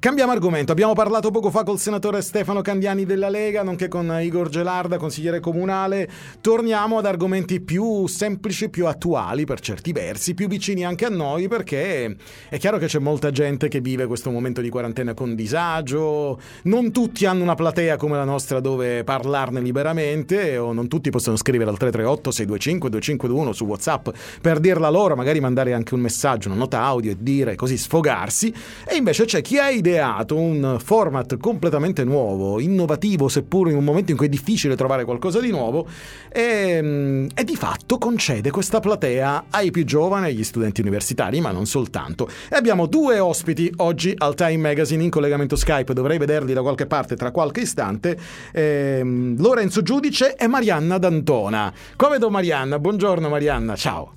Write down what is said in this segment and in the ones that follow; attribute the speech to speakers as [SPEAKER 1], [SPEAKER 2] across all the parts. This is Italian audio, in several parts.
[SPEAKER 1] Cambiamo argomento, abbiamo parlato poco fa col senatore Stefano Candiani della Lega, nonché con Igor Gelarda, consigliere comunale. Torniamo ad argomenti più semplici, più attuali per certi versi, più vicini anche a noi, perché è chiaro che c'è molta gente che vive questo momento di quarantena con disagio, non tutti hanno una platea come la nostra dove parlarne liberamente, o non tutti possono scrivere al 338 625 2521 su WhatsApp per dirla loro, magari mandare anche un messaggio, una nota audio e dire così, sfogarsi. E invece c'è chi ha ideato un format completamente nuovo, innovativo, seppur in un momento in cui è difficile trovare qualcosa di nuovo, e di fatto concede questa platea ai più giovani, agli studenti universitari, ma non soltanto. E abbiamo due ospiti oggi al Time Magazine in collegamento Skype, dovrei vederli da qualche parte tra qualche istante, Lorenzo Giudice e Marianna D'Antona. Come vedo Marianna? Buongiorno Marianna, ciao.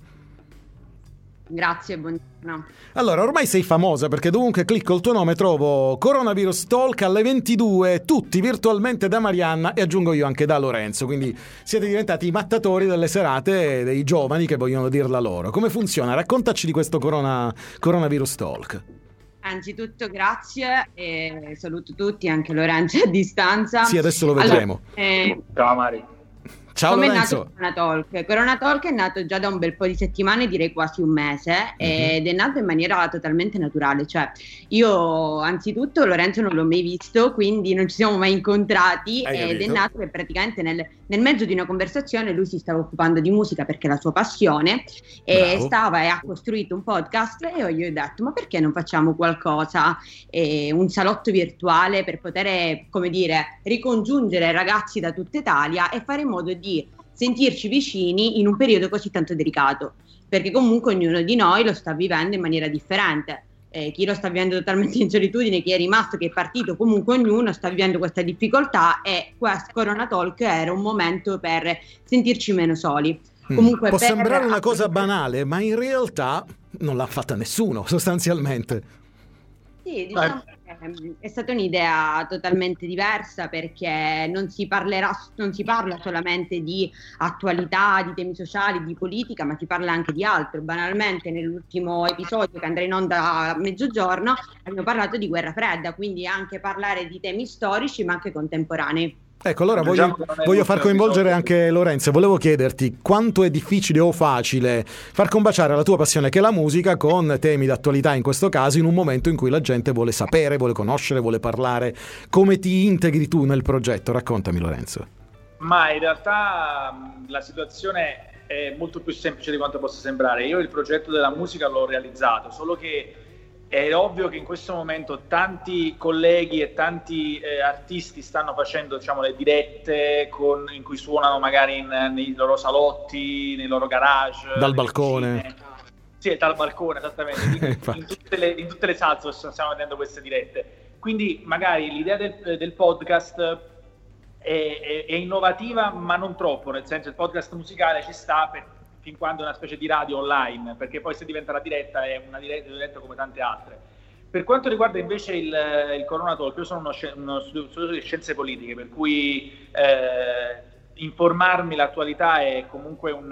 [SPEAKER 2] Grazie, buongiorno.
[SPEAKER 1] Allora, ormai sei famosa perché dovunque clicco il tuo nome trovo Coronavirus Talk alle 22, tutti virtualmente da Marianna e aggiungo io anche da Lorenzo, quindi siete diventati i mattatori delle serate dei giovani che vogliono dirla loro. Come funziona? Raccontaci di questo Coronavirus Talk.
[SPEAKER 2] Anzitutto grazie e saluto tutti, anche Lorenzo a distanza.
[SPEAKER 1] Sì, adesso lo vedremo.
[SPEAKER 3] Ciao Mari.
[SPEAKER 1] Ciao
[SPEAKER 2] Come
[SPEAKER 1] Lorenzo.
[SPEAKER 2] è nato Corona Talk? Corona Talk è nato già da un bel po' di settimane, direi quasi un mese, ed è nato in maniera totalmente naturale. Cioè, io anzitutto Lorenzo non l'ho mai visto, quindi non ci siamo mai incontrati, ed è nato che praticamente nel mezzo di una conversazione lui si stava occupando di musica perché è la sua passione, e ha costruito un podcast, e io gli ho detto: ma perché non facciamo qualcosa, un salotto virtuale per poter, come dire, ricongiungere ragazzi da tutta Italia e fare in modo di sentirci vicini in un periodo così tanto delicato, perché comunque ognuno di noi lo sta vivendo in maniera differente. Chi lo sta vivendo totalmente in solitudine, chi è rimasto, chi è partito, comunque ognuno sta vivendo questa difficoltà, e questo Corona Talk era un momento per sentirci meno soli. Comunque,
[SPEAKER 1] può sembrare una cosa banale, ma in realtà non l'ha fatta nessuno, sostanzialmente.
[SPEAKER 2] Sì, diciamo che è stata un'idea totalmente diversa, perché non si parla solamente di attualità, di temi sociali, di politica, ma si parla anche di altro. Banalmente, nell'ultimo episodio che andrà in onda a mezzogiorno abbiamo parlato di guerra fredda, quindi anche parlare di temi storici ma anche contemporanei.
[SPEAKER 1] Ecco, allora voglio far coinvolgere anche Lorenzo. Volevo chiederti quanto è difficile o facile far combaciare la tua passione, che è la musica, con temi d'attualità, in questo caso, in un momento in cui la gente vuole sapere, vuole conoscere, vuole parlare. Come ti integri tu nel progetto? Raccontami, Lorenzo.
[SPEAKER 3] Ma in realtà la situazione è molto più semplice di quanto possa sembrare. Io il progetto della musica l'ho realizzato, solo che è ovvio che in questo momento tanti colleghi e tanti artisti stanno facendo, diciamo, le dirette in cui suonano magari nei loro salotti, nei loro garage,
[SPEAKER 1] dal balcone.
[SPEAKER 3] Cucine. Sì, dal balcone, esattamente. in tutte le salse stiamo vedendo queste dirette. Quindi magari l'idea del podcast è innovativa, ma non troppo, nel senso il podcast musicale ci sta fin quando è una specie di radio online, perché poi se diventa la diretta è una diretta come tante altre. Per quanto riguarda invece il Corona Talk, io sono uno studioso di scienze politiche, per cui informarmi l'attualità è comunque un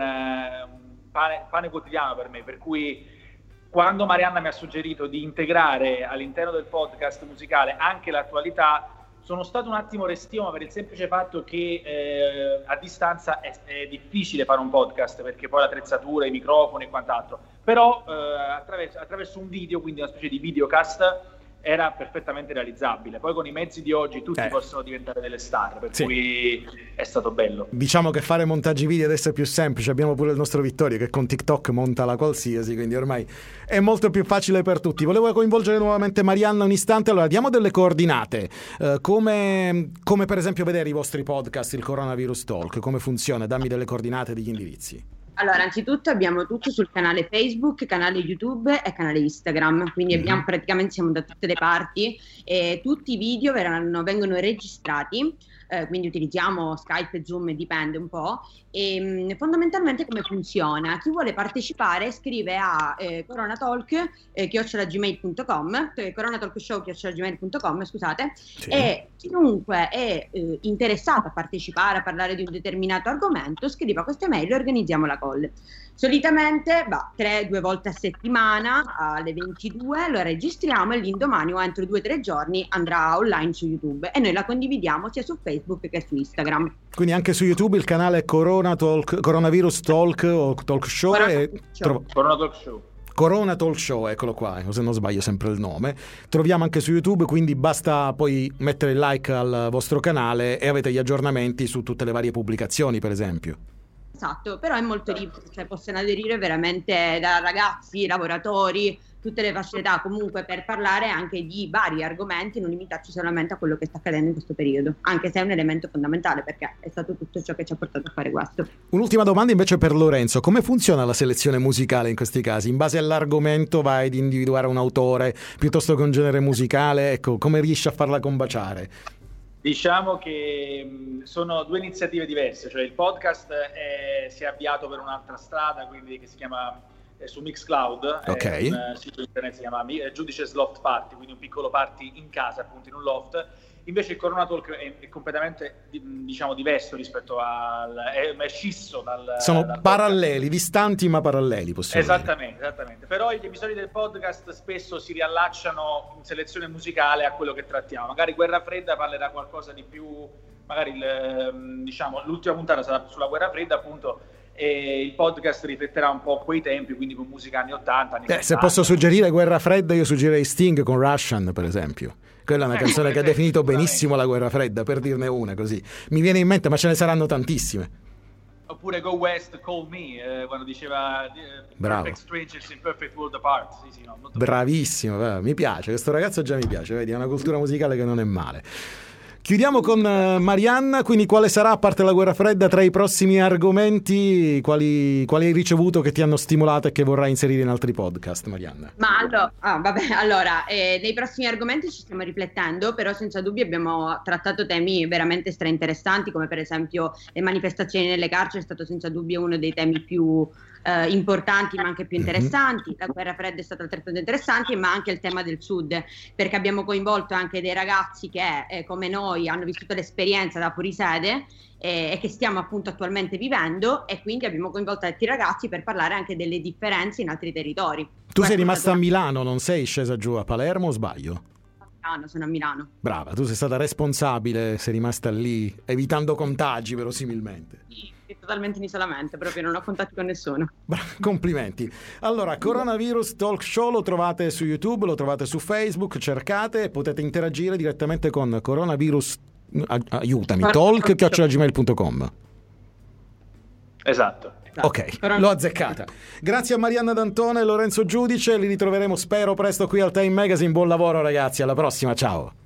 [SPEAKER 3] pane quotidiano per me, per cui quando Marianna mi ha suggerito di integrare all'interno del podcast musicale anche l'attualità, sono stato un attimo restio, ma per il semplice fatto che a distanza è difficile fare un podcast, perché poi l'attrezzatura, i microfoni e quant'altro. Però attraverso un video, quindi una specie di videocast, era perfettamente realizzabile. Poi con i mezzi di oggi tutti possono diventare delle star, per cui è stato bello.
[SPEAKER 1] Diciamo che fare montaggi video adesso è più semplice. Abbiamo pure il nostro Vittorio che con TikTok monta la qualsiasi, quindi ormai è molto più facile per tutti. Volevo coinvolgere nuovamente Marianna un istante. Allora, diamo delle coordinate, come per esempio vedere i vostri podcast, il Coronavirus Talk, come funziona? Dammi delle coordinate, degli indirizzi.
[SPEAKER 2] Allora, anzitutto abbiamo tutto sul canale Facebook, canale YouTube e canale Instagram, quindi praticamente siamo da tutte le parti, e tutti i video vengono registrati quindi utilizziamo Skype e Zoom, dipende un po'. E fondamentalmente come funziona? Chi vuole partecipare scrive a coronatalk@gmail.com, coronatalkshow@gmail.com, scusate, sì. E chiunque è interessato a partecipare, a parlare di un determinato argomento, scriva queste mail e organizziamo la call. Solitamente 2 volte a settimana alle 22 lo registriamo e l'indomani o entro 2 o 3 giorni andrà online su YouTube e noi la condividiamo sia su Facebook che su Instagram.
[SPEAKER 1] Quindi anche su YouTube il canale Coronavirus Talk o Talk Show.
[SPEAKER 3] Corona Talk Show.
[SPEAKER 1] Corona Talk Show, eccolo qua, se non sbaglio sempre il nome. Troviamo anche su YouTube, quindi basta poi mettere il like al vostro canale e avete gli aggiornamenti su tutte le varie pubblicazioni, per esempio.
[SPEAKER 2] Esatto, però è molto libero, cioè possono aderire veramente da ragazzi, lavoratori, tutte le fasce d'età, comunque per parlare anche di vari argomenti, non limitarci solamente a quello che sta accadendo in questo periodo, anche se è un elemento fondamentale perché è stato tutto ciò che ci ha portato a fare questo.
[SPEAKER 1] Un'ultima domanda invece per Lorenzo: come funziona la selezione musicale in questi casi? In base all'argomento vai ad individuare un autore piuttosto che un genere musicale? Ecco, come riesci a farla combaciare?
[SPEAKER 3] Diciamo che sono 2 iniziative diverse, cioè il podcast si è avviato per un'altra strada, quindi che si chiama su Mixcloud,
[SPEAKER 1] okay.
[SPEAKER 3] Un sito internet si chiama Giudice's Loft Party, quindi un piccolo party in casa, appunto in un loft. Invece il Corona Talk è completamente diciamo diverso rispetto è scisso
[SPEAKER 1] sono
[SPEAKER 3] dal
[SPEAKER 1] paralleli,
[SPEAKER 3] podcast.
[SPEAKER 1] Distanti ma paralleli, possiamo
[SPEAKER 3] esattamente, dire. Esattamente. Però gli episodi del podcast spesso si riallacciano in selezione musicale a quello che trattiamo. Magari Guerra Fredda parlerà qualcosa di più, magari diciamo l'ultima puntata sarà sulla Guerra Fredda, appunto, e il podcast rifletterà un po' quei tempi, quindi con musica anni 80, anni 70.
[SPEAKER 1] Se posso suggerire Guerra Fredda, io suggerirei Sting con Russian, per esempio. Quella è una canzone che ha definito benissimo la Guerra Fredda, per dirne una così. Mi viene in mente, ma ce ne saranno tantissime.
[SPEAKER 3] Oppure Go West, Call Me, quando diceva Perfect Strangers in Perfect World Apart. Sì, no,
[SPEAKER 1] bravissimo, mi piace, questo ragazzo già mi piace, vedi, è una cultura musicale che non è male. Chiudiamo con Marianna, quindi quale sarà, a parte la Guerra Fredda, tra i prossimi argomenti, quali hai ricevuto che ti hanno stimolato e che vorrai inserire in altri podcast, Marianna?
[SPEAKER 2] Allora, nei prossimi argomenti ci stiamo riflettendo, però senza dubbio abbiamo trattato temi veramente strainteressanti, come per esempio le manifestazioni nelle carceri, è stato senza dubbio uno dei temi più importanti ma anche più interessanti. La Guerra Fredda è stata altrettanto interessante, ma anche il tema del Sud, perché abbiamo coinvolto anche dei ragazzi che come noi hanno vissuto l'esperienza da fuorisede e che stiamo appunto attualmente vivendo, e quindi abbiamo coinvolto altri ragazzi per parlare anche delle differenze in altri territori.
[SPEAKER 1] Tu sei rimasta a Milano, non sei scesa giù a Palermo, o sbaglio?
[SPEAKER 2] Sono a Milano.
[SPEAKER 1] Brava, tu sei stata responsabile, sei rimasta lì evitando contagi verosimilmente.
[SPEAKER 2] Sì, totalmente in isolamento, proprio non ho contatti con nessuno.
[SPEAKER 1] Complimenti. Allora, Coronavirus Talk Show lo trovate su YouTube, lo trovate su Facebook, cercate e potete interagire direttamente con Coronavirus talk@gmail.com.
[SPEAKER 3] Esatto.
[SPEAKER 1] Ok, l'ho azzeccata. Grazie a Marianna D'Antona e Lorenzo Giudice, li ritroveremo spero presto qui al Time Magazine. Buon lavoro ragazzi, alla prossima, ciao.